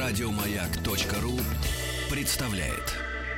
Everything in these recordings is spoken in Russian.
Радиомаяк.ру представляет.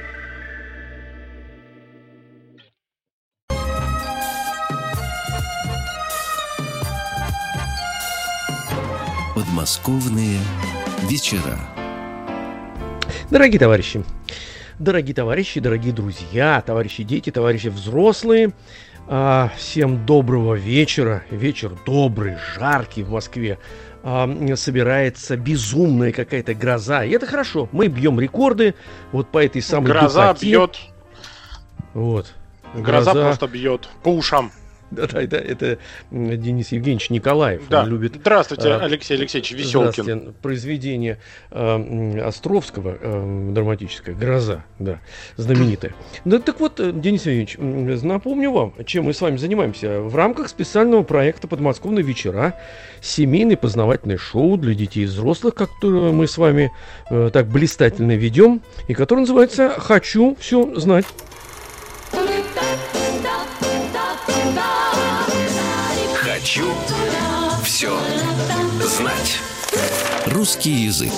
Подмосковные вечера. Дорогие товарищи, дорогие друзья, товарищи дети, товарищи взрослые, всем доброго вечера. Вечер добрый, жаркий в Москве. Собирается безумная какая-то гроза. И это хорошо. Мы бьем рекорды вот по этой самой гроза духоте. Бьет. Вот. Гроза просто бьет по ушам. Да, это Денис Евгеньевич Николаев. Да. Он любит. Здравствуйте, Алексей Алексеевич Веселкин. Здравствуйте. Произведение Островского драматическое «Гроза», да, знаменитое. Да, так вот, Денис Евгеньевич, напомню вам, чем мы с вами занимаемся. В рамках специального проекта «Подмосковные вечера» семейное познавательное шоу для детей и взрослых, которое мы с вами так блистательно ведем, и которое называется «Хочу все знать». Хочу все знать. Русский язык.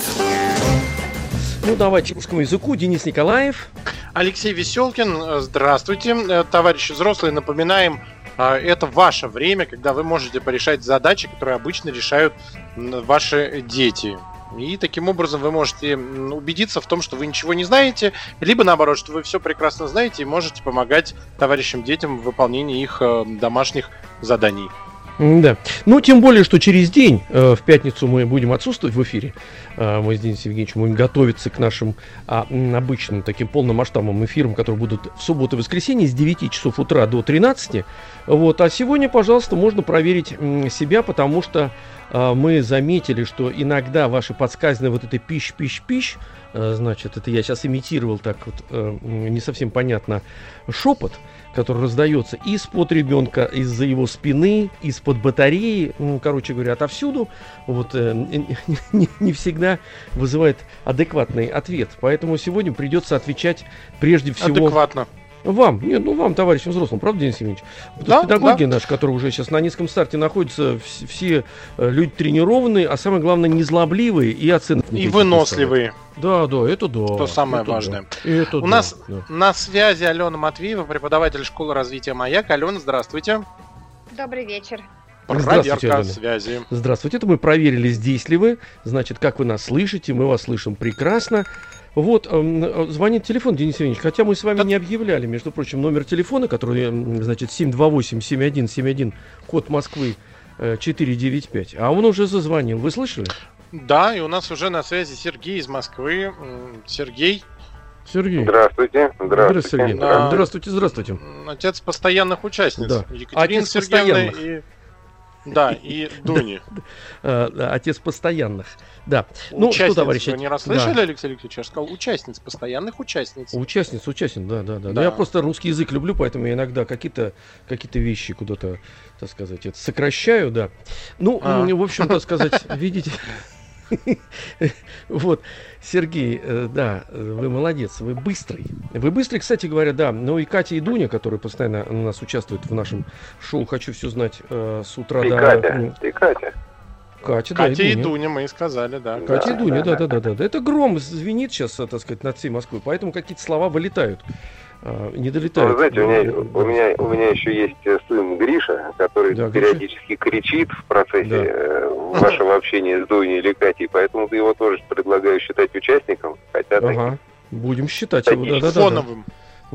Ну, давайте русскому языку. Денис Николаев. Алексей Веселкин, здравствуйте. Товарищи взрослые, напоминаем, это ваше время, когда вы можете порешать задачи, которые обычно решают ваши дети. И таким образом вы можете убедиться в том, что вы ничего не знаете, либо наоборот, что вы все прекрасно знаете и можете помогать товарищам детям в выполнении их домашних заданий. Да. Ну, тем более, что через день, в пятницу, мы будем отсутствовать в эфире. Мы с Денисом Евгеньевичем будем готовиться к нашим обычным таким полномасштабным эфирам, которые будут в субботу и воскресенье с 9 часов утра до 13. Вот. А сегодня, пожалуйста, можно проверить себя, потому что мы заметили, что иногда ваши подсказанные вот это пищ, значит, это я сейчас имитировал так вот не совсем понятно шепот, который раздается из-под ребенка, из-за его спины, из-под батареи, короче говоря, отовсюду, вот, не всегда вызывает адекватный ответ. Поэтому сегодня придется отвечать прежде всего... Адекватно. Вам, вам, товарищам взрослым, правда, Денис Евгеньевич? Да, педагоги наши, которые уже сейчас на низком старте находятся, все люди тренированные, а самое главное, незлобливые и оценки. И выносливые. Да, это да. Что самое это важное. Да. Это У нас на связи Алена Матвеева, преподаватель школы развития «Маяк». Алена, здравствуйте. Добрый вечер. Проверка связи. Здравствуйте, это мы проверили, здесь ли вы, значит, как вы нас слышите, мы вас слышим прекрасно. Вот, звонит телефон, Денис Евгеньевич, хотя мы с вами не объявляли, между прочим, номер телефона, который, значит, 728-7171, код Москвы 495, а он уже зазвонил, вы слышали? Да, и у нас уже на связи Сергей из Москвы. Сергей. Здравствуйте, Сергей. Здравствуйте. Отец постоянных участниц. Да. Екатерины Сергеевны и Дуни. Отец постоянных. Да. Ну, что, товарищи, вы не расслышали, Алексей Алексеевич? Я же сказал постоянных участниц. Участниц, да. Я просто русский язык люблю, поэтому я иногда какие-то вещи куда-то, так сказать, это сокращаю, да. Ну, в общем, так сказать, видите... Вот, Сергей, да, вы молодец, вы быстрый. Вы быстрый, кстати говоря, да. Ну и Катя и Дуня, которые постоянно у нас участвуют в нашем шоу «Хочу все знать» с утра до... Катя и Дуня, мы и сказали, да. Катя и Дуня, да. Это гром звенит сейчас, так сказать, над всей Москвой, поэтому какие-то слова вылетают. Не долетают. Вы знаете, у меня еще есть сын Гриша, который периодически кричит в процессе вашего общения с Дуней или Катей, поэтому его тоже предлагаю считать участником. Хотя будем считать его, да. Фоновым.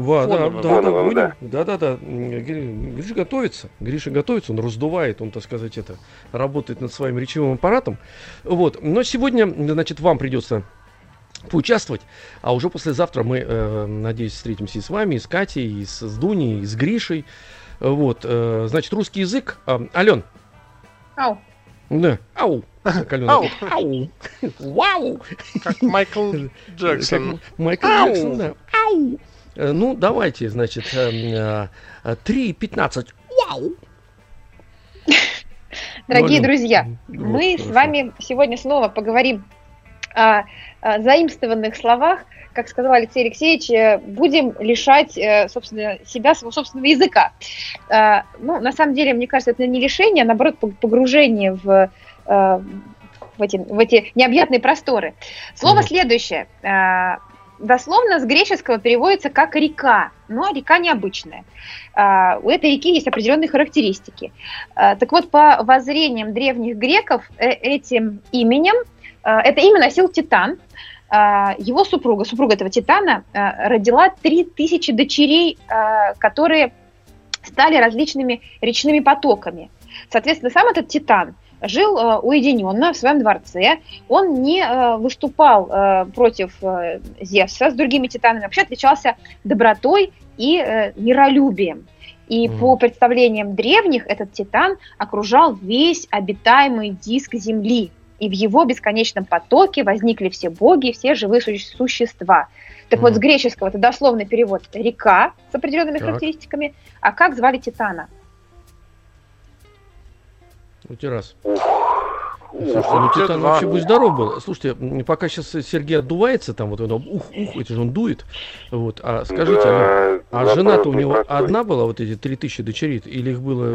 Да. Гриша готовится, он раздувает, он, так сказать, работает над своим речевым аппаратом. Вот. Но сегодня, значит, вам придется поучаствовать, а уже послезавтра мы, надеюсь, встретимся и с вами, и с Катей, и с Дуней, и с Гришей. Вот, значит, русский язык. Ален. Ау. Да, ау. Ау. Вау. Как Майкл Джексон. Да. Ау. Ну, давайте, значит, 3:15. Вау. Дорогие друзья, мы с вами сегодня снова поговорим о заимствованных словах. Как сказал Алексей Алексеевич, будем лишать, собственно, себя своего собственного языка. Ну, на самом деле, мне кажется, это не лишение, а наоборот погружение в в эти необъятные просторы. Слово следующее. Дословно с греческого переводится как «река», но река необычная. У этой реки есть определенные характеристики. Так вот, по воззрениям древних греков, этим именем, это имя носил Титан. Его супруга этого Титана, родила 3000 дочерей, которые стали различными речными потоками. Соответственно, сам этот Титан жил уединенно в своем дворце, он не выступал против Зевса с другими титанами, вообще отличался добротой и миролюбием. И по представлениям древних этот Титан окружал весь обитаемый диск Земли, и в его бесконечном потоке возникли все боги и все живые существа. Так вот, с греческого это дословный перевод «река» с определенными характеристиками, а как звали Титана? Раз. Слушайте, ну Титан вообще будь здоров был. Слушайте, пока сейчас Сергей отдувается, там вот это это же он дует. Вот, а скажите, Да, а жена-то у него непростой. одна была, вот эти 3000 дочерей, или их было...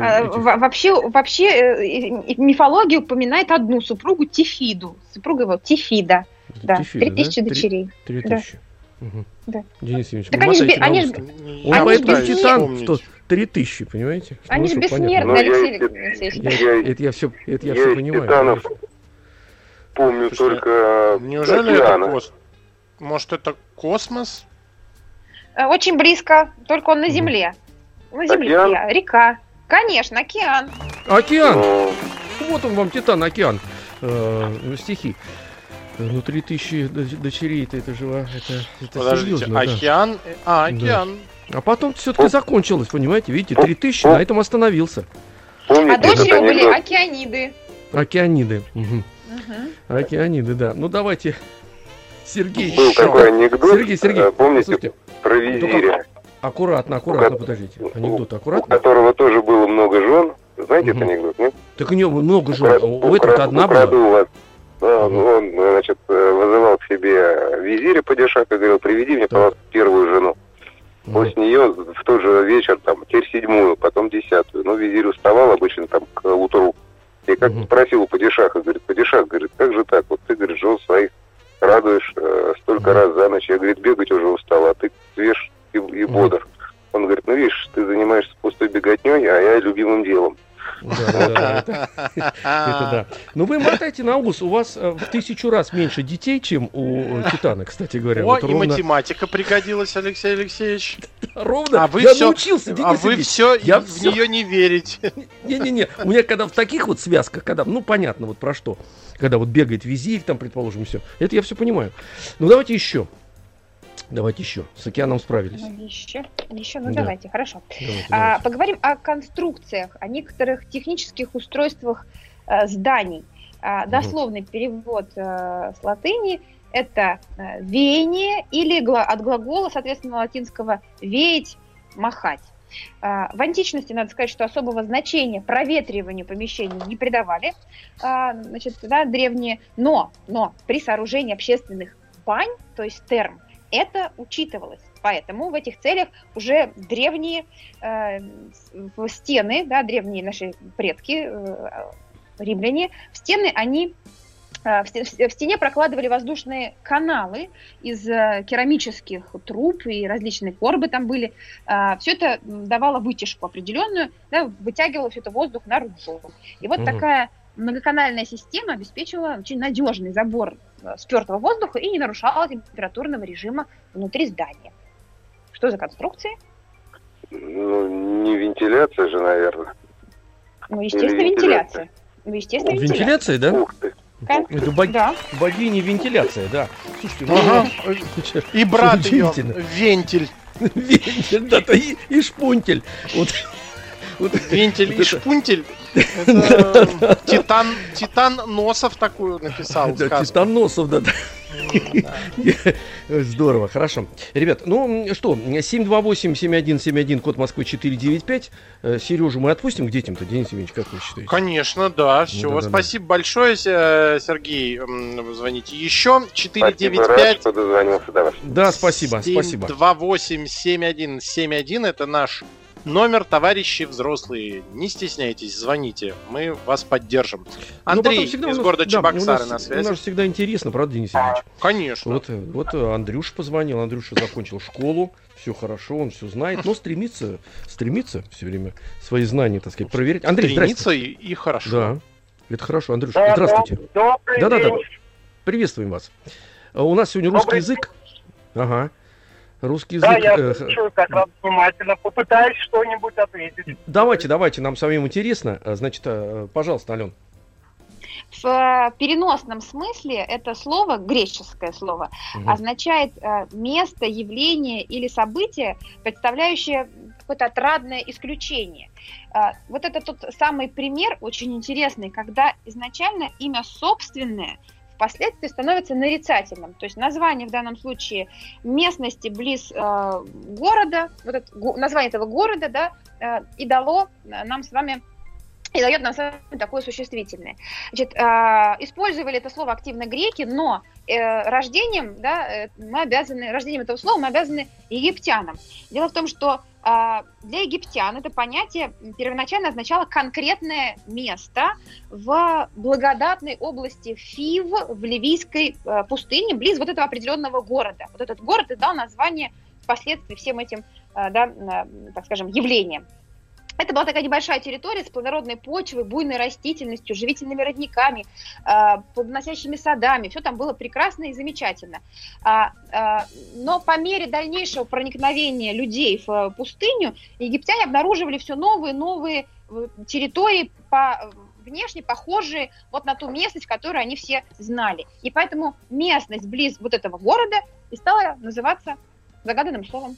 Вообще мифология упоминает одну супругу Тифиду. Супруга его Тифида. Да, Тифида, 3000 да? дочерей. 3000. Да. Денис Евгеньевич, Так вы они же мотайте на они ус. ж- Он они поэтому ж Титан, что 3000, понимаете? Они же Ну, чтобы бессмертны, понятно. Алексей Но Алексеевич. Это я все из понимаю. Титанов помню Слушайте, только Неужели океана. это космос? Может, это космос? Очень близко, только он на Земле. На Земле. Океан? Река. Конечно, океан. Океан! Ну, Вот он вам, Титан, океан. Стихи. Ну, 3000 дочерей, это же это Подождите, серьезно, да. океан? Океан. А потом все-таки закончилось, понимаете? Видите, 3000, на этом остановился. помните А дочери этот были анекдот? океаниды. Океаниды. Океаниды, да. Ну, давайте, Сергей. Был такой анекдот, Сергей, помните, слушайте, про визиря, аккуратно, подождите. Анекдот у аккуратно. которого тоже было много жен. Знаете этот анекдот, нет? Так у него много жен. У этого-то одна была. Украду вас. Он, значит, вызывал к себе визиря падишаха и говорил: приведи мне, пожалуйста, первую жену. После нее в тот же вечер, там, теперь 7-ю, потом 10-ю. Ну, визирь уставал обычно там к утру. И как спросил у падишаха, говорит: падишах, говорит, как же так? Вот ты, говорит, жен своих радуешь столько раз за ночь. Я, говорит, бегать уже устал, а ты свеж и бодр. Он говорит: ну, видишь, ты занимаешься пустой беготней, а я любимым делом. Да, это да. Ну, вы мотайте на ус, у вас в 1000 раз меньше детей, чем у Титана, кстати говоря. О, Вот и ровно- математика пригодилась, Алексей Алексеевич. Ровно. А вы Я все, научился, Денис Сергеевич. я в всё- нее не верите. Не-не-не, у меня когда в таких вот связках, когда, ну, понятно, вот про что, когда вот бегает визирь, там, предположим, все, это я все понимаю. Ну, давайте еще. С океаном справились. Еще, Да. давайте, хорошо. Давайте. Поговорим о конструкциях, о некоторых технических устройствах зданий. Дословный перевод с латыни – это веяние или от глагола, соответственно, латинского «веять», «махать». В античности, надо сказать, что особого значения проветриванию помещений не придавали, древние, но при сооружении общественных бань, то есть терм, это учитывалось. Поэтому в этих целях уже древние стены, древние наши предки, римляне, в стене прокладывали воздушные каналы из керамических труб, и различные корбы там были. Все это давало вытяжку определенную, вытягивало все это воздух наружу. И вот такая многоканальная система обеспечивала очень надежный забор спертого воздуха и не нарушала температурного режима внутри здания. Что за конструкции? Ну, не вентиляция же, наверное. Ну, естественно, вентиляция. Вентиляция, да? Ух ты. Это Да. богиня вентиляция, да. Слушайте, ну, Ага. И брат ее удивительно. вентиль. Вентиль, да, и шпунтель. Вот Вентиль вот и это. шпунтель. Это Титан Носов такую написал Да, сказку. Титаносов, да. Здорово, хорошо. Ребят, ну что, 728-7171, код Москвы 495. Сережу мы отпустим к детям-то, Денис Евгеньевич, как вы считаете? Конечно, да. Все, да-да-да. спасибо большое, Сергей. Звоните еще. Спасибо, рад, 495 что дозвонился до вас. Да, спасибо. 728-7171. Это наш Номер, товарищи взрослые, не стесняйтесь, звоните, мы вас поддержим. Андрей из города Чебоксары на связи. У нас всегда интересно, правда, Денис Ильич? Конечно. Вот Андрюша позвонил, Андрюша закончил школу, все хорошо, он все знает, но стремится все время свои знания, так сказать, проверять. Андрей, стремится и хорошо. Да, это хорошо. Андрюша, здравствуйте. Да. Приветствуем вас. У нас сегодня русский язык. Ага. Русский язык. Да, я слушаю как раз внимательно, попытаюсь что-нибудь ответить. Давайте, нам самим интересно. Значит, пожалуйста, Ален. В переносном смысле это слово, греческое слово, означает место, явление или событие, представляющее какое-то отрадное исключение. Вот это тот самый пример, очень интересный, когда изначально имя собственное впоследствии становится нарицательным. То есть название в данном случае местности близ города, вот это, название этого города, да, и дало нам с вами, и дает нам с вами такое существительное. Значит, использовали это слово активно греки, но рождением этого слова мы обязаны египтянам. Дело в том, что для египтян это понятие первоначально означало конкретное место в благодатной области Фив в ливийской пустыне, близ вот этого определенного города. Вот этот город и дал название впоследствии всем этим, так скажем, явлениям. Это была такая небольшая территория с плодородной почвой, буйной растительностью, живительными родниками, плодоносящими садами. Все там было прекрасно и замечательно. Но по мере дальнейшего проникновения людей в пустыню, египтяне обнаруживали все новые и новые территории, внешне похожие вот на ту местность, которую они все знали. И поэтому местность близ вот этого города и стала называться загаданным словом.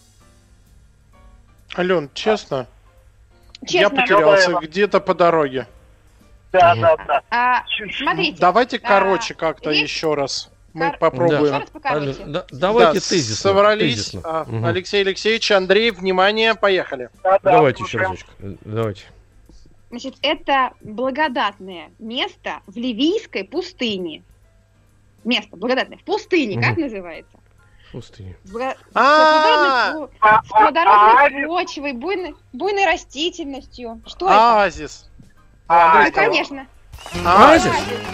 Ален, честно? Честно. Я потерялся где-то по дороге. Да. Смотрите. Давайте короче как-то еще раз. Мы попробуем. Давайте тезисно. Собрались. Алексей Алексеевич, Андрей, внимание, поехали. Давайте еще разочек. Давайте. Значит, это благодатное место в ливийской пустыне. Место благодатное в пустыне, как называется? Пустыня. С плодородной почвой, буйной растительностью. Что это? Оазис. Ну, конечно. Оазис.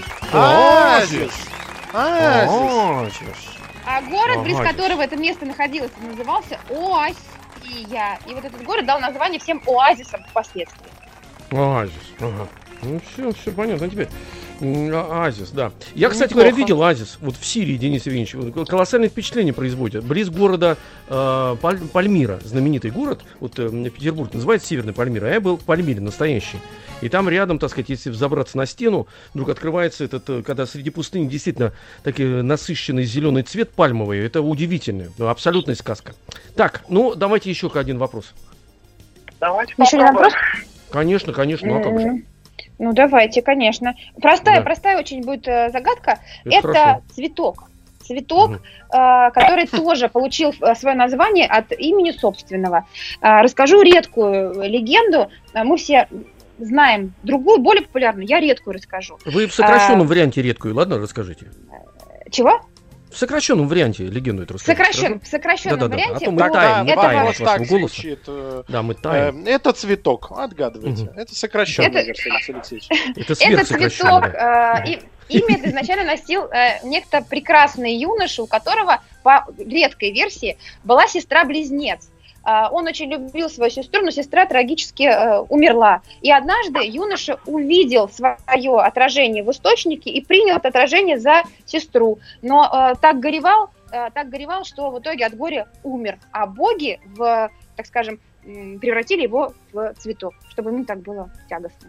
А город, близ которого это место находилось, назывался Оасия. И вот этот город дал название всем оазисам впоследствии. Оазис. Ага. Ну все понятно. Теперь оазис, да. Я, кстати говоря, видел оазис вот в Сирии, Денис Евгеньевич. Колоссальное впечатление производит. Близ города Пальмира, знаменитый город, вот Петербург называется Северный Пальмира. Я был в Пальмире настоящий. И там рядом, так сказать, если взобраться на стену, вдруг открывается этот, когда среди пустыни действительно такой насыщенный зеленый цвет пальмовый. Это удивительно, абсолютная сказка. Так, ну давайте еще один вопрос. Давайте еще один вопрос? Конечно, ну а как же? Ну давайте, конечно. Простая очень будет загадка. Это цветок. Цветок, который тоже получил свое название от имени собственного. Расскажу редкую легенду. Мы все знаем другую, более популярную. Я редкую расскажу. Вы в сокращенном варианте редкую, ладно, расскажите. Чего? В сокращенном варианте легенду эту расскажите. В сокращенном варианте. А то мы таем от вашего голоса. Да, мы таем. Это цветок, отгадывайте. Это сокращенная версия, Алексей Алексеевич. Это цветок. Имя это изначально носил некто прекрасный юноша, у которого по редкой версии была сестра-близнец. Он очень любил свою сестру, но сестра трагически умерла. И однажды юноша увидел свое отражение в источнике и принял это отражение за сестру. Но так горевал, что в итоге от горя умер. А боги, так скажем, превратили его в цветок, чтобы ему так было тягостно.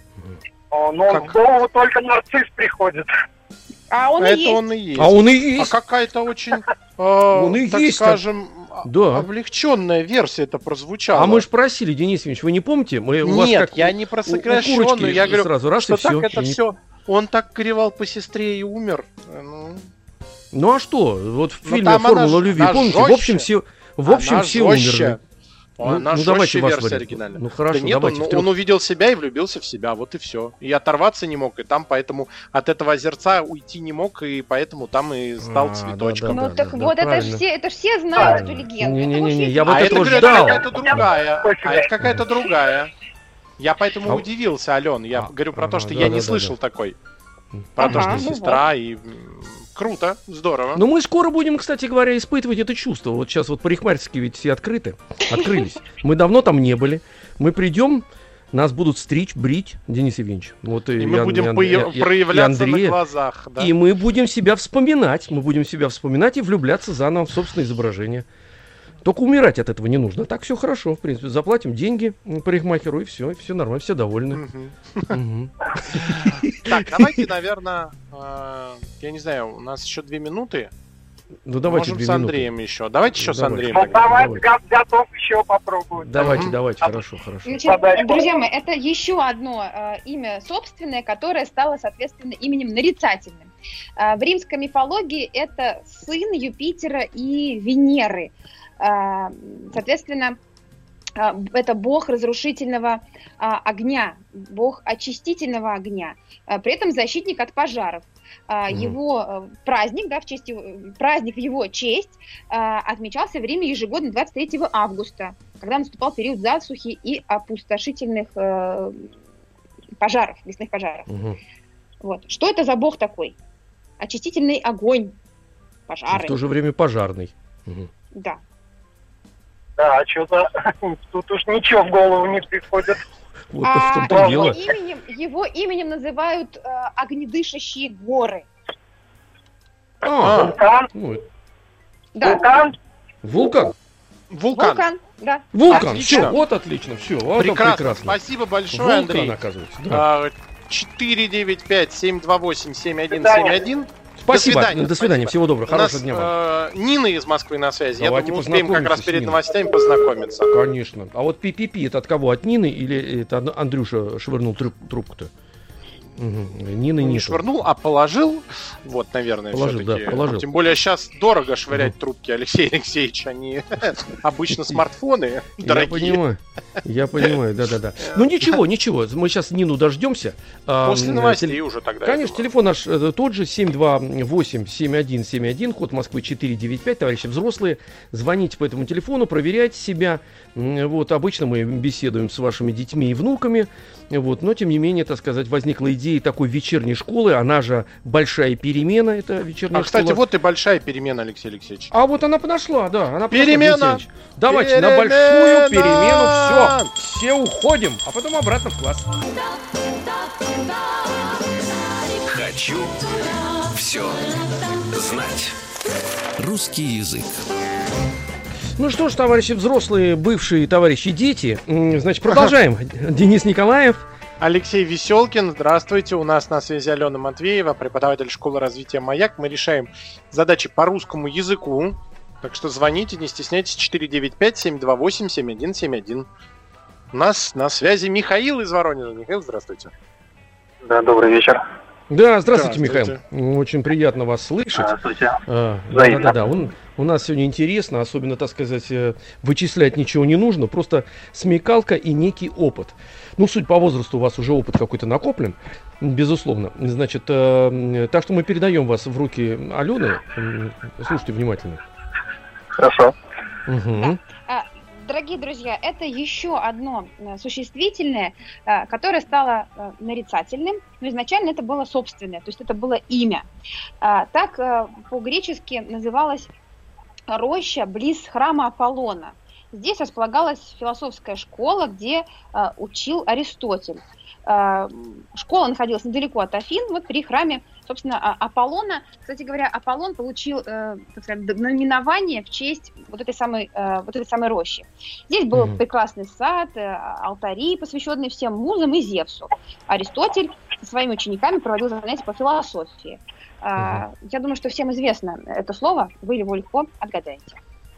Но в голову только нарцисс приходит. А он и есть. А какая-то очень, так скажем, облегченная версия это прозвучала. А мы же просили, Денис Евгеньевич, вы не помните? Нет, я не про сокращенную, я говорю, сразу, раз что и так это все. Он так горевал по сестре и умер. Ну а что? Вот в фильме «Формула любви», помните? В общем, все умерли. Она давайте жестче версия вариант. оригинальная. Ну хорошо, да нет, давайте. он увидел себя и влюбился в себя, вот и все. И оторваться не мог, и там поэтому от этого озерца уйти не мог, и поэтому там и стал цветочком. Ну так вот, это ж все знают эту легенду. Не-не-не, я вот А это, этого говорю, ждал. это какая-то другая. Я поэтому удивился, Ален. Я говорю про то, что я не слышал такой. Про то, что сестра и... Круто, здорово. Но мы скоро будем, кстати говоря, испытывать это чувство. Вот сейчас вот парикмахерские ведь все открылись. Мы давно там не были. Мы придем, нас будут стричь, брить, Денис Евгеньевич. Вот и мы будем проявляться на глазах. Да? И мы будем себя вспоминать. Мы будем себя вспоминать и влюбляться заново в собственное изображение. Только умирать от этого не нужно. Так все хорошо, в принципе. Заплатим деньги парикмахеру, и все нормально, все довольны. Так, давайте, наверное, я не знаю, у нас еще 2 минуты. Ну давайте можем с Андреем еще. Давайте еще с Андреем. Давайте, готов еще попробовать. Давайте, хорошо. Значит, друзья мои, это еще одно имя собственное, которое стало, соответственно, именем нарицательным. В римской мифологии это сын Юпитера и Венеры. Соответственно, это бог разрушительного огня, бог очистительного огня, при этом защитник от пожаров. Его праздник, праздник в его честь отмечался в Риме ежегодно 23 августа, когда наступал период засухи и опустошительных пожаров, лесных пожаров. Вот. Что это за бог такой? Очистительный огонь, пожары. В то же время пожарный. Да. Да, что-то тут уж ничего в голову не приходит. Вот в том-то дело. Его именем называют огнедышащие горы. Вулкан? Да. Вулкан? Вулкан, да. Вулкан, все, вот отлично, все. Вот прекрасно. Спасибо большое, Вулкан, Андрей. Оказывается. Да. 495-728-7171. Спасибо. До свидания. До свидания. Всего доброго. Хорошего дня вам. Нина из Москвы на связи. Давайте я думаю, успеем как раз перед Ниной. новостями познакомиться. Конечно. А вот пи-пи-пи, это от кого? От Нины или это Андрюша швырнул трубку-то? Нина Не не швырнул, а положил. Вот, наверное, положил, все-таки. да, положил. Тем более сейчас дорого швырять трубки, Алексей Алексеевич. Они обычно смартфоны дорогие. Я понимаю, да. Ну ничего. Мы сейчас Нину дождемся. После новостей уже тогда. Конечно, телефон наш тот же, 728-7171, код Москвы 495. Товарищи взрослые, звоните по этому телефону, проверяйте себя. Вот, обычно мы беседуем с вашими детьми и внуками. Вот, но, тем не менее, так сказать, возникла идея такой вечерней школы. Она же большая перемена, это вечерняя школа. Кстати, вот и большая перемена, Алексей Алексеевич. А вот она подошла, да. Она перемена! Давайте на большую перемену все уходим, а потом обратно в класс. Хочу все знать. Русский язык. Ну что ж, товарищи взрослые, бывшие товарищи дети, значит, продолжаем. Денис Николаев. Алексей Веселкин, здравствуйте. У нас на связи Алена Матвеева, преподаватель школы развития «Маяк». Мы решаем задачи по русскому языку. Так что звоните, не стесняйтесь, 495-728-7171. У нас на связи Михаил из Воронежа. Михаил, здравствуйте. Да, добрый вечер. Да, здравствуйте, Михаил. Очень приятно вас слышать. Здравствуйте. Да. У нас сегодня интересно, особенно, так сказать, вычислять ничего не нужно, просто смекалка и некий опыт. Ну, суть по возрасту у вас уже опыт какой-то накоплен, безусловно. Значит, так что мы передаем вас в руки Алены. Слушайте внимательно. Хорошо. Угу. Дорогие друзья, это еще одно существительное, которое стало нарицательным, но изначально это было собственное, то есть это было имя. Так по-гречески называлась роща близ храма Аполлона. Здесь располагалась философская школа, где учил Аристотель. Школа находилась недалеко от Афин, вот при храме, собственно, Аполлона. Кстати говоря, Аполлон получил, так сказать, наименование в честь вот этой самой рощи. Здесь был прекрасный сад, алтари, посвященные всем музам и Зевсу. Аристотель со своими учениками проводил занятия по философии. Я думаю, что всем известно это слово, вы его легко отгадаете.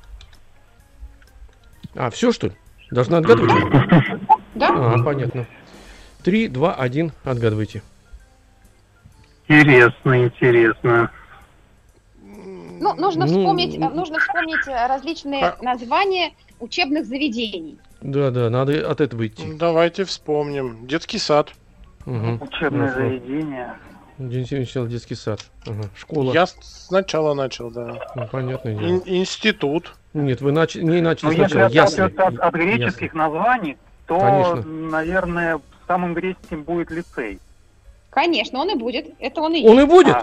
Все, что ли? Должна отгадывать? Да. Понятно. 3, 2, 1, отгадывайте. Интересно. нужно вспомнить различные названия учебных заведений. Да, надо от этого идти. Давайте вспомним. Детский сад. Учебное заведение. День сначала детский сад. Школа. Я сначала начал, да. Понятное дело. Институт. Нет, вы не начали сначала. Если от греческих названий, то, конечно, наверное, самым греческим будет лицей. Конечно, он и будет. Это он и есть. Он и будет?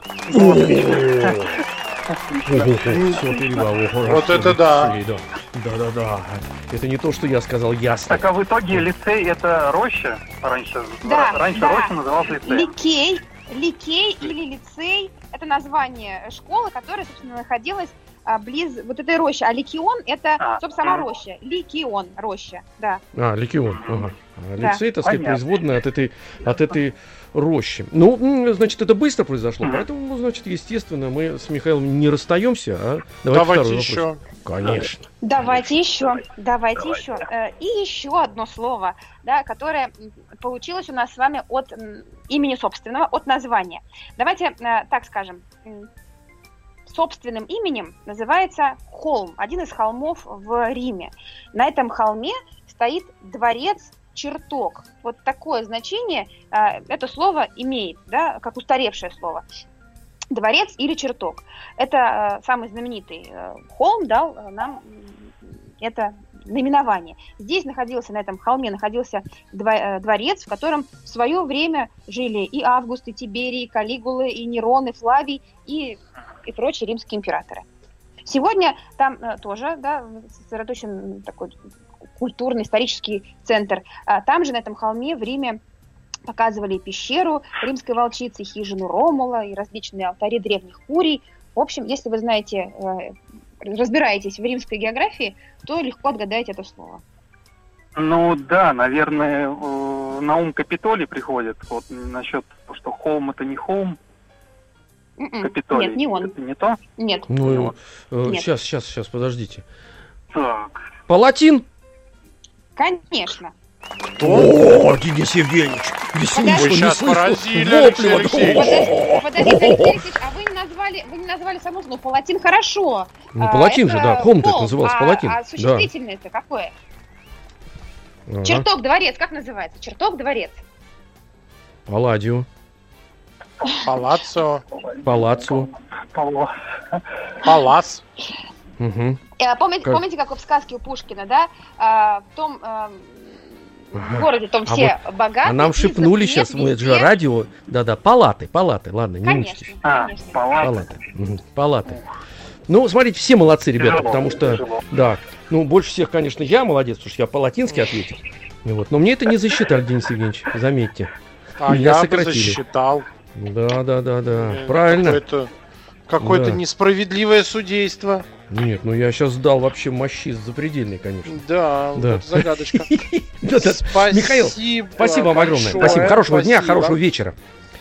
Вот это да. Да. Это не то, что я сказал, ясно. Так, а в итоге лицей это роща? Раньше роща называлась лицей. Ликей или лицей – это название школы, которая, собственно, находилась близ вот этой рощи. А ликион – это, собственно, сама роща. Ликион – роща, да. Ликион, лицей, так сказать, производная от этой рощи. Ну, значит, это быстро произошло, поэтому, значит, естественно, мы с Михаилом не расстаемся. Давайте еще. Конечно. Давайте еще. И еще одно слово, да, которое получилось у нас с вами от имени собственного, от названия. Давайте так скажем. Собственным именем называется холм, один из холмов в Риме. На этом холме стоит дворец Чертог. Вот такое значение это слово имеет, да, как устаревшее слово. Дворец или чертог. Это самый знаменитый холм дал нам это наименование. Здесь на этом холме находился дворец, в котором в свое время жили и Август, и Тиберий, и Калигулы, и Нерон, и Флавий, и прочие римские императоры. Сегодня там тоже, да, сосредоточен такой культурный, исторический центр. Там же, на этом холме, в Риме показывали пещеру римской волчицы, хижину Ромула и различные алтари древних курий. В общем, если вы знаете, разбираетесь в римской географии, то легко отгадаете это слово. Ну да, наверное, на ум Капитолий приходит. Вот насчет того, что холм это не холм. Капитолий. Нет, не он. Это не то? Нет. Сейчас, подождите. Так. Палатин? Конечно. О, Денис Евгеньевич! Вы сейчас поразили, Алексей Алексеевич. Подождите, Алексей Алексеевич, а вы не назвали само слово Палатин хорошо. Палатин же, да, холм так назывался, Палатин. А существительное это какое? Чертог, дворец, как называется? Чертог, дворец. Палладио. Палаццо. Палаццо. Палас. Помните, как в сказке у Пушкина, да? В том в городе там все богатые. А нам шепнули сейчас, это же радио. Да, палаты, ладно, не мучитесь. Палаты. Ну, смотрите, все молодцы, ребята, потому что, да, больше всех, конечно, я молодец, потому что я по-латински ответил. Вот. Но мне это не засчитали, Денис Евгеньевич, заметьте. Меня сократили. Засчитал. Да. Правильно. Какое-то несправедливое судейство. Нет, я сейчас сдал вообще мощи запредельный, конечно. Да. Вот загадочка. Михаил, спасибо вам огромное. Спасибо. Хорошего дня, хорошего вечера.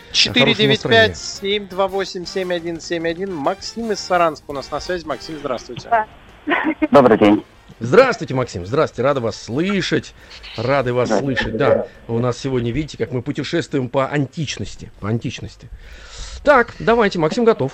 495-728-7171. Максим из Саранска у нас на связи. Максим, здравствуйте. Добрый день. Здравствуйте, Максим. Здравствуйте, рады вас слышать. Да, у нас сегодня, видите, как мы путешествуем по античности. Так, давайте, Максим готов.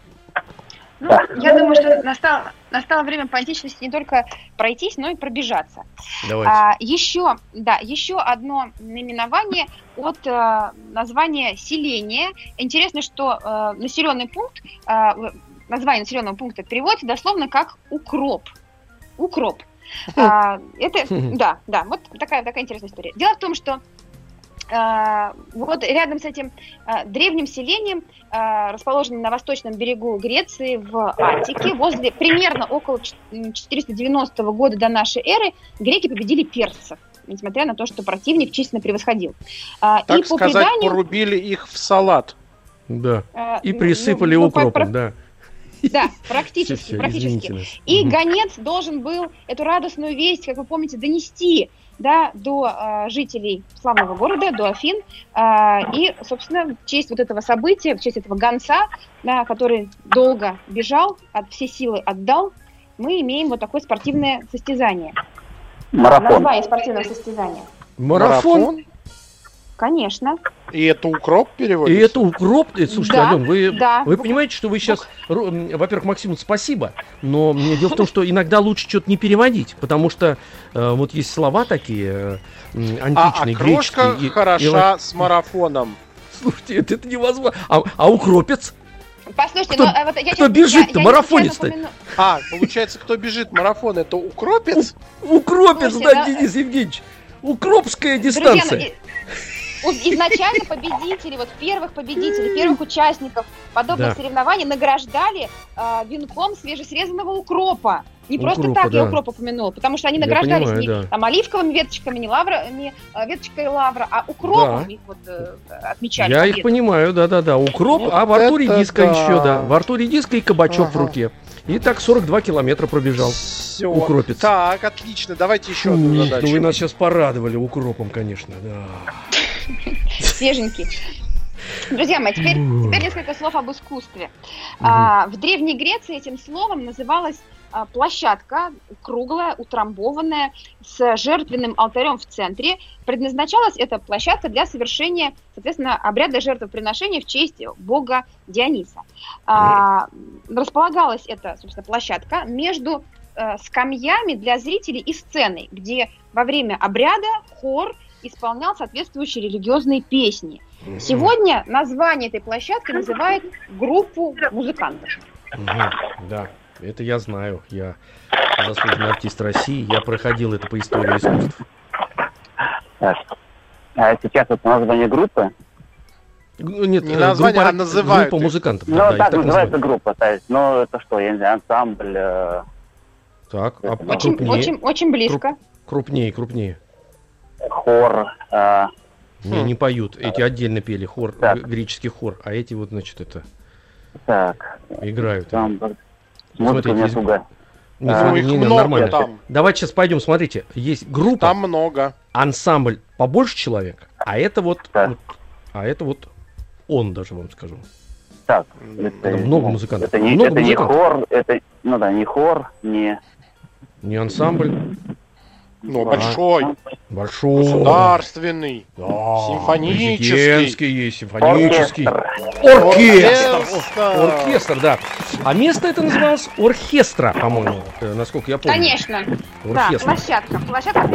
Я думаю, что настало время по античности не только пройтись, но и пробежаться. Давайте. Еще одно наименование от названия селения. Интересно, что населенный пункт, название населенного пункта переводится дословно как укроп. Укроп. Вот такая интересная история. Дело в том, что вот рядом с этим древним селением, расположенным на восточном берегу Греции, в Аттике, примерно около 490 года до нашей эры, греки победили персов, несмотря на то, что противник численно превосходил. Так сказать, порубили их в салат. Да, и присыпали укропом, да. Да, практически. И гонец должен был эту радостную весть, как вы помните, донести, да, до жителей славного города, до Афин. И, собственно, в честь вот этого события, в честь этого гонца, да, который долго бежал, все силы отдал, мы имеем вот такое спортивное состязание. Марафон. Название спортивного состязания. Марафон? Конечно. И это укроп переводится? И это укроп? Слушайте, Да, Ален, вы да. понимаете, что вы сейчас... Во-первых, Максиму спасибо, но дело в том, что иногда лучше что-то не переводить, потому что вот есть слова такие античные, окрошка греческие. хороша с марафоном. Слушайте, это невозможно. А укропец? Послушайте, кто бежит-то, марафонец-то? Получается, кто бежит марафон, это укропец? Укропец, да, Денис Евгеньевич. Укропская дистанция. Друзья, изначально победители, первых победителей, первых участников подобных соревнований награждали венком свежесрезанного укропа. Не просто так я укроп упомянул, потому что они награждались не оливковыми веточками, не веточкой лавра, а укропом их отмечали. Я их понимаю, да. Укроп, а во рту редиска еще, да. Во рту редиска и кабачок в руке. И так 42 километра пробежал. Все. Укропец. Так, отлично. Давайте еще одну задачу. Вы нас сейчас порадовали укропом, конечно, да. Свеженький. Друзья мои, теперь несколько слов об искусстве. В Древней Греции этим словом называлась площадка, круглая, утрамбованная, с жертвенным алтарем в центре. Предназначалась эта площадка для совершения, соответственно, обряда жертвоприношения в честь бога Диониса. Располагалась эта, собственно, площадка между скамьями для зрителей и сценой, где во время обряда хор исполнял соответствующие религиозные песни. Сегодня название этой площадки называют группу музыкантов. Да, это я знаю. Я заслуженный артист России. Я проходил это по истории искусств. А сейчас это название группы? Нет, не название, а называют. Группа музыкантов. Ну, так называется группа. То есть, это что, я не знаю, ансамбль. Так, очень близко. Крупнее. Хор. Не поют. Эти отдельно пели. Хор, греческий хор. А эти вот, значит, это... Так. Играют. Смотрите, нормально. Там. Давайте сейчас пойдем, смотрите. Есть группа. Там много. Ансамбль побольше человек. А это вот... он даже вам скажу. Так. Много музыкантов. Это не хор, не хор, не ансамбль. Большой. Государственный. Да. Симфонический. Есть, симфонический. Оркестр, да. А место это называлось оркестра, по-моему, насколько я помню. Конечно. Оркестр. Да, площадка.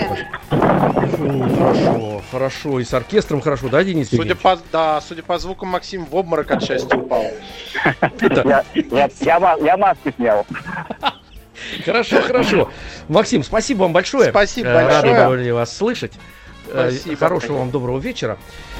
Да. Хорошо. И с оркестром хорошо, да, Денис? Судя по звукам, Максим в обморок от счастья упал. Я маски снял. Хорошо. Максим, спасибо вам большое. Спасибо большое. Рады были вас слышать. Спасибо. Хорошего вам доброго вечера.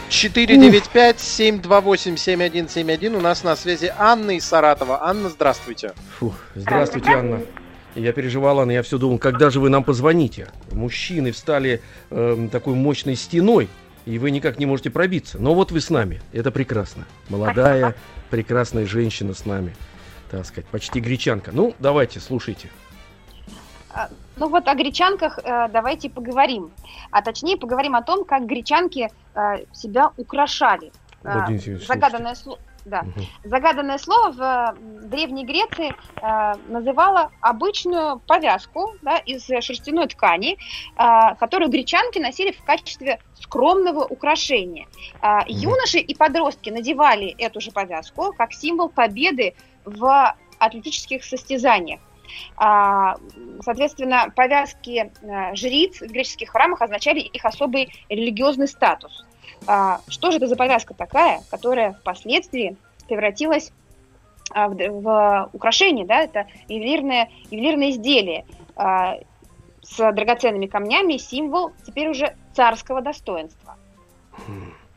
495-728-7171. У нас на связи Анна из Саратова. Анна, здравствуйте. Здравствуйте, Анна. Я переживал, Анна, я все думал, когда же вы нам позвоните. Мужчины встали такой мощной стеной, и вы никак не можете пробиться. Но вот вы с нами. Это прекрасно. Молодая, прекрасная женщина с нами. Так сказать, почти гречанка. Ну, давайте, слушайте. Ну вот о гречанках давайте поговорим. А точнее поговорим о том, как гречанки себя украшали. Загаданное слово в Древней Греции называло обычную повязку, да, из шерстяной ткани, которую гречанки носили в качестве скромного украшения. Юноши и подростки надевали эту же повязку как символ победы в атлетических состязаниях. Соответственно, повязки жриц в греческих храмах означали их особый религиозный статус. Что же это за повязка такая, которая впоследствии превратилась в украшение, да, это ювелирное изделие с драгоценными камнями, символ теперь уже царского достоинства. У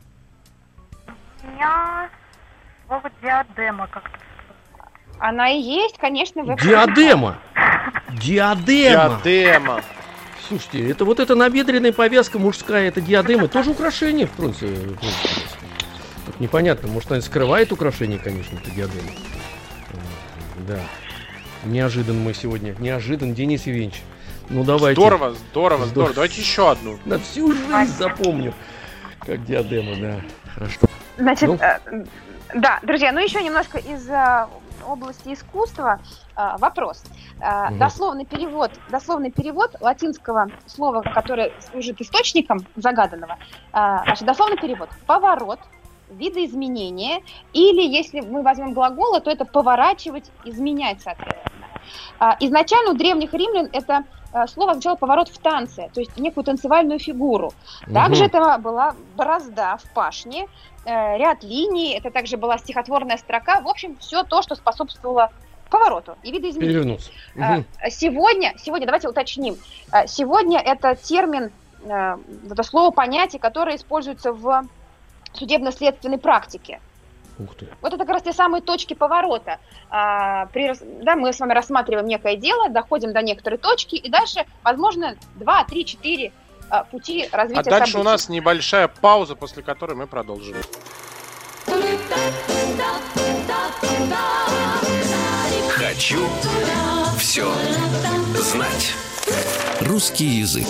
меня слово диадема как-то. Она и есть, конечно, в Диадема! Слушайте, это вот эта набедренная повязка мужская, это диадема, тоже украшение, в принципе. Тут непонятно, может, она скрывает украшение, конечно, это диадема. Да. Неожиданно мы сегодня. Неожиданно, Денис Евгеньевич. Ну, давайте. Здорово. Давайте еще одну. На всю жизнь запомню. Как диадема, да. Хорошо. Значит, да, друзья, ну еще немножко из области искусства. Вопрос. Дословный перевод латинского слова, которое служит источником загаданного. Значит, дословный перевод – поворот, видоизменение, или если мы возьмем глаголы, то это поворачивать, изменять, соответственно. Изначально у древних римлян это слово означало поворот в танце, то есть некую танцевальную фигуру. Также это была борозда в пашне, ряд линий, это также была стихотворная строка, в общем, все то, что способствовало повороту и видоизменению. Сегодня, давайте уточним, сегодня это термин, это слово, понятие, которое используется в судебно-следственной практике. Ух ты. Вот это как раз те самые точки поворота. Мы с вами рассматриваем некое дело, доходим до некоторой точки, и дальше, возможно, 2, 3, 4 пути развития событий. А дальше у нас небольшая пауза, после которой мы продолжим. Хочу все знать. Русский язык.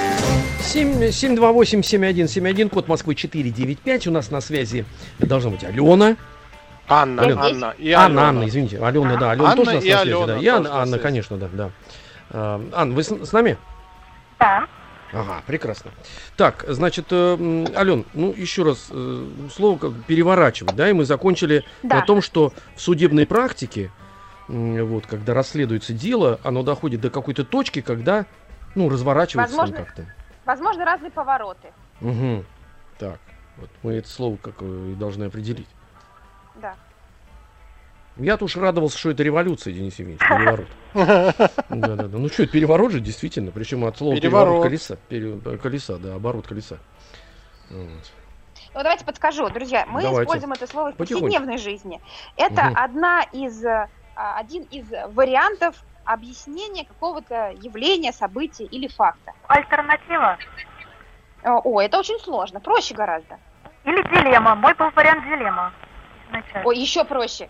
728-7171, код Москвы 495. У нас на связи должна быть Алена. Анна. Анна, извините. Алена, да. Алена тоже у нас на связи. Алена, да. И Анна, конечно, да. Анна, вы с нами? Да. Ага, прекрасно. Так, значит, Ален, еще раз, слово как переворачивать, да, и мы закончили на том, что в судебной практике, вот, когда расследуется дело, оно доходит до какой-то точки, когда, разворачивается как-то. Возможно, разные повороты. Угу. Так, вот мы это слово как должны определить. Да. Я-то уж радовался, что это революция, Денис Евгеньевич, переворот. Да. Ну что, это переворот же, действительно, причем от слова переворот колеса, да, оборот колеса. Ну, давайте подскажу, друзья, мы используем это слово в повседневной жизни. Это один из вариантов объяснения какого-то явления, события или факта. Альтернатива? Это очень сложно, проще гораздо. Или дилемма. Мой был вариант дилемма. Еще проще.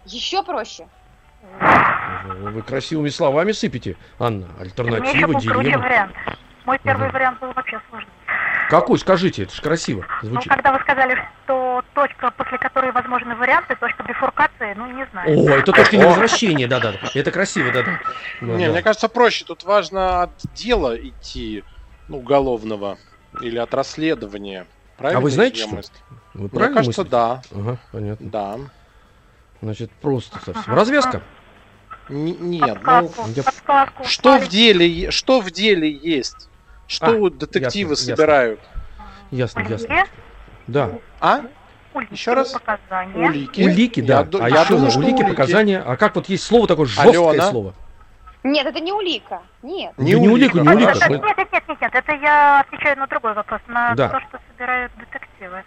Вы красивыми словами сыпете, Анна. Альтернатива, дилемма. Вариант. Мой первый вариант был вообще сложный. Какой? Скажите, это же красиво звучит. Когда вы сказали, что точка, после которой возможны варианты, точка бифуркации, не знаю. Это точка невозвращения, да. Это красиво, да. Мне кажется, проще. Тут важно от дела идти, уголовного, или от расследования. Правильно? А вы знаете, что? Мне кажется, да. Ага, понятно. Да. Значит, просто совсем. Развязка? Нет, что в деле есть? Что детективы собирают? Ясно. Да. Еще раз? Улики, да. Улики, показания. А как вот есть слово такое жесткое слово? Нет, это не улика. Нет. Не улика. Нет, это я отвечаю на другой вопрос, на то, что собирают детективы.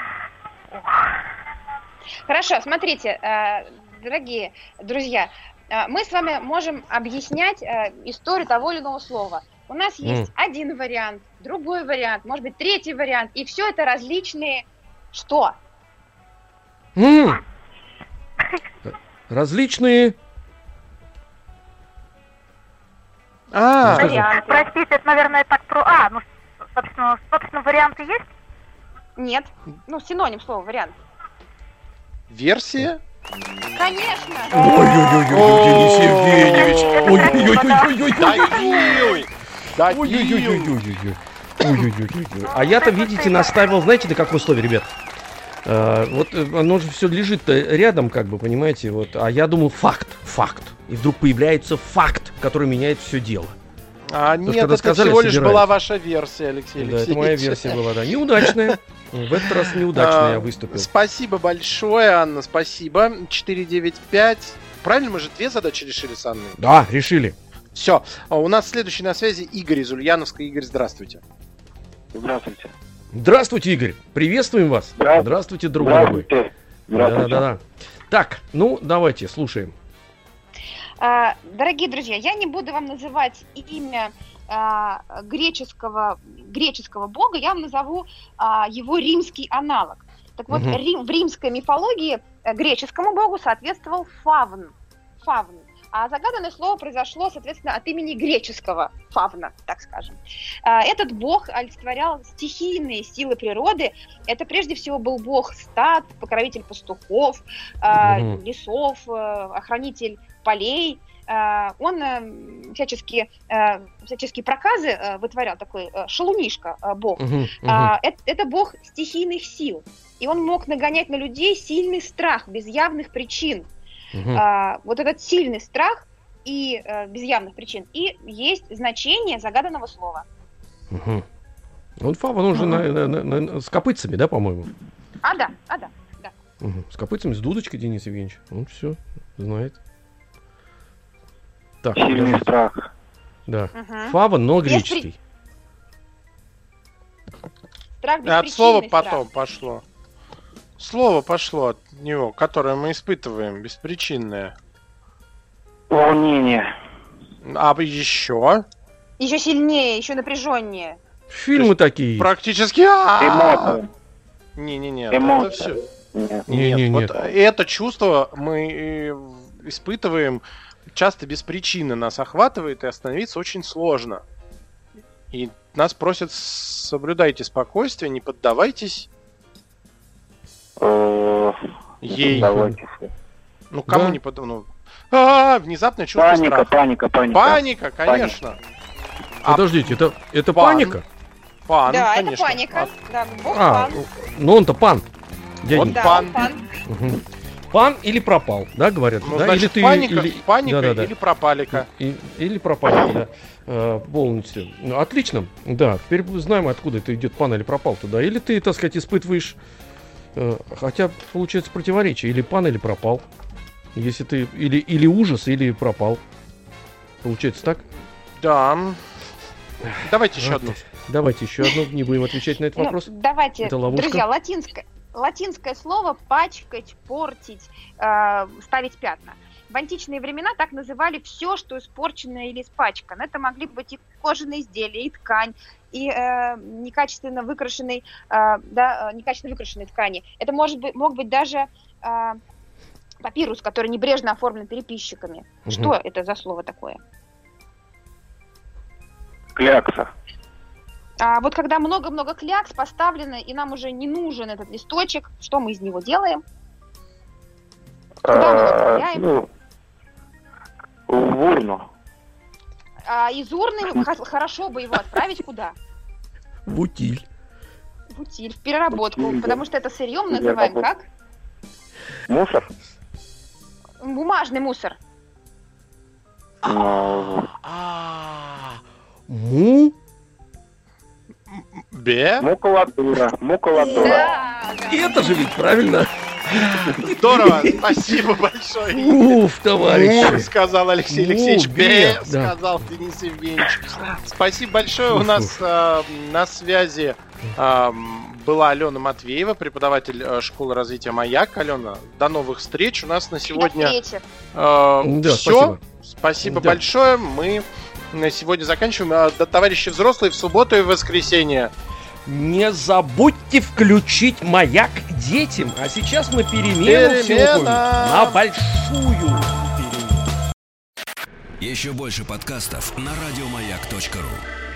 Хорошо, смотрите, дорогие друзья, мы с вами можем объяснять историю того или иного слова. У нас есть один вариант, другой вариант, может быть, третий вариант, и все это различные что? Различные... Простите, это, наверное, так про... собственно, варианты есть? Нет. Синоним слова вариант. Версия? Конечно. Ой-ой-ой, Денис Евгеньевич. Ой-ой-ой. А я-то, видите, наставил, знаете, на каком слове, ребят? Вот оно же все лежит рядом, как бы, понимаете, вот. А я думал, факт. И вдруг появляется факт, который меняет все дело. Нет, это всего лишь была ваша версия, Алексей Алексеевич. Да, это моя версия была, да. Неудачная. В этот раз неудачно я выступил. Спасибо большое, Анна, спасибо. 495. Правильно, мы же 2 задачи решили с Анной? Да, решили. Все. У нас следующий на связи Игорь из Ульяновска. Игорь, здравствуйте. Здравствуйте. Здравствуйте, Игорь. Приветствуем вас. Здравствуйте, друг мой. Да. Так, давайте, слушаем. Дорогие друзья, я не буду вам называть имя греческого бога, я вам назову его римский аналог. Так вот, в римской мифологии греческому богу соответствовал Фавн. А загаданное слово произошло, соответственно, от имени греческого фавна, так скажем. Этот бог олицетворял стихийные силы природы. Это прежде всего был бог стад, покровитель пастухов, лесов, охранитель полей. Он всяческие проказы вытворял, такой шалунишка бог. Это бог стихийных сил. И он мог нагонять на людей сильный страх без явных причин. Вот этот сильный страх и без явных причин и есть значение загаданного слова. Он фавн, он же с копытцами, да, по-моему? Да. С копытцами, с дудочкой, Денис Евгеньевич. Он все знает. Так, сильный страх. Да. Фавн, но греческий. Страх без от слова страх. потом пошло. Слово пошло от него, которое мы испытываем, беспричинное. Волнение. А еще? Еще сильнее, еще напряженнее. Фильмы такие. Практически. Эмоции. Не. Эмоции. Это все. Нет. Вот это чувство мы испытываем часто без причины. Нас охватывает, и остановиться очень сложно. И нас просят: соблюдайте спокойствие, не поддавайтесь. Ей. Ну, кому не поддаваться? Внезапное чувство страха. Паника, конечно. Подождите, это паника? Пан, да, конечно. это паника. Да, бог пан. Ну он-то пан. Вот пан. Пан или пропал, да, говорят? Ну, да? значит, Или паника или пропалика. Или пропалика, да. Полностью. Ну, отлично. Да, теперь знаем, откуда это идет, пан или пропал туда. Или ты, так сказать, испытываешь... Хотя, получается, противоречие. Или пан, или пропал. Если ты... Или ужас, или пропал. Получается так? Да. Давайте еще одну. Давайте еще одну. Не будем отвечать на этот вопрос. Давайте, это ловушка. Друзья, латинское слово пачкать, портить, ставить пятна. В античные времена так называли все, что испорчено или испачкано. Это могли быть и кожаные изделия, и ткань, и некачественно выкрашенные ткани. Это мог быть даже папирус, который небрежно оформлен переписчиками. Что это за слово такое? Клякса. Вот когда много-много клякс поставлено, и нам уже не нужен этот листочек, что мы из него делаем? Куда мы его отправляем? В урну. Из урны хорошо бы его отправить куда? В утиль. В утиль, в переработку, потому что это сырье мы называем как? Мусор. Бумажный мусор. Макулатура. Да. Это же ведь правильно. Здорово, спасибо большое. Товарищи. Сказал Алексей Алексеевич. Сказал Денис Евгеньевич. Спасибо большое. У нас на связи была Алена Матвеева, преподаватель школы развития «Маяк». Алена, до новых встреч. У нас на сегодня все. Спасибо большое. Мы на сегодня заканчиваем. Товарищи взрослые, в субботу и в воскресенье не забудьте включить «Маяк» детям. А сейчас мы перемену на большую перемену. Еще больше подкастов на радиомаяк.ру.